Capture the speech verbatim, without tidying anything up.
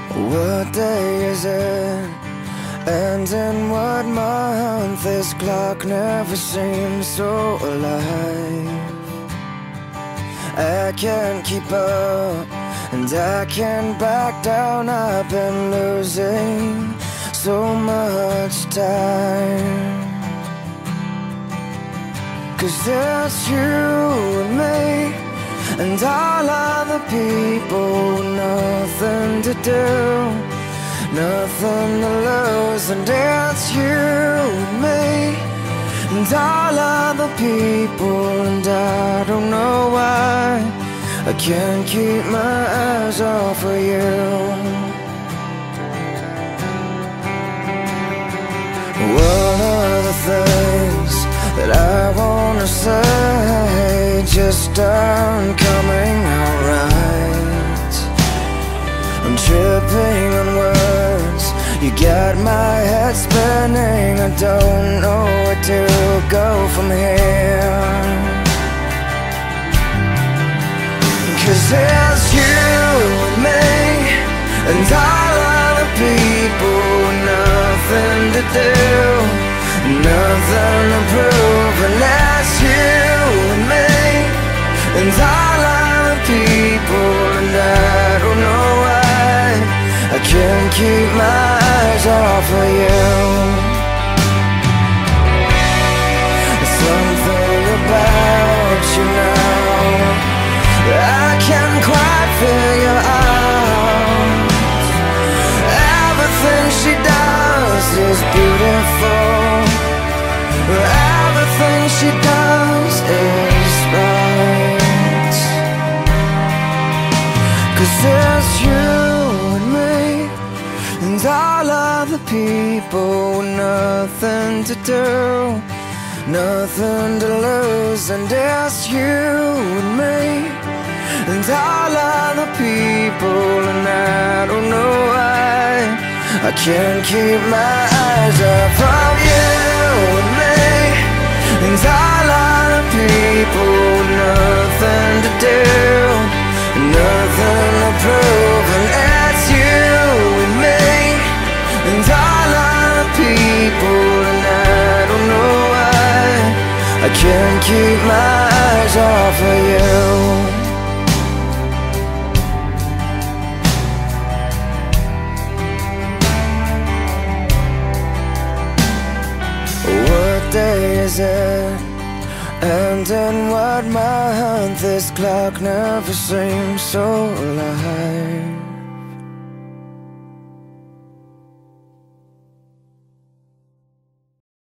What day is it? And in what month? This clock never seems so alive. I can't keep up, and I can't back down. I've been losing so much time. Cause it's you and me, and all other people, nothing to do, nothing to lose. And it's you and me, and all other people, and I don't know why I can't keep my eyes off of you. One of the things that I wanna say just aren't coming out right. I'm tripping on words, you got my head spinning. I don't know where to go from here. Cause it's you and me, and all other people, nothing to do, nothing to prove. And that's you and me, and all other people, and I don't know why I can't keep my eyes off of you. Something about you now I can't quite figure out. Everything she does is beautiful, everything she does is right. Cause it's you and me, and all other people, nothing to do, nothing to lose. And it's you and me, and all other people, and I don't know why I can't keep my eyes off of you and me, and all other people, nothing to do, nothing to prove. And it's you and me, and all other people, and I don't know why I can't keep my eyes off of you. What day is it? And in what month? This clock never seems so alive.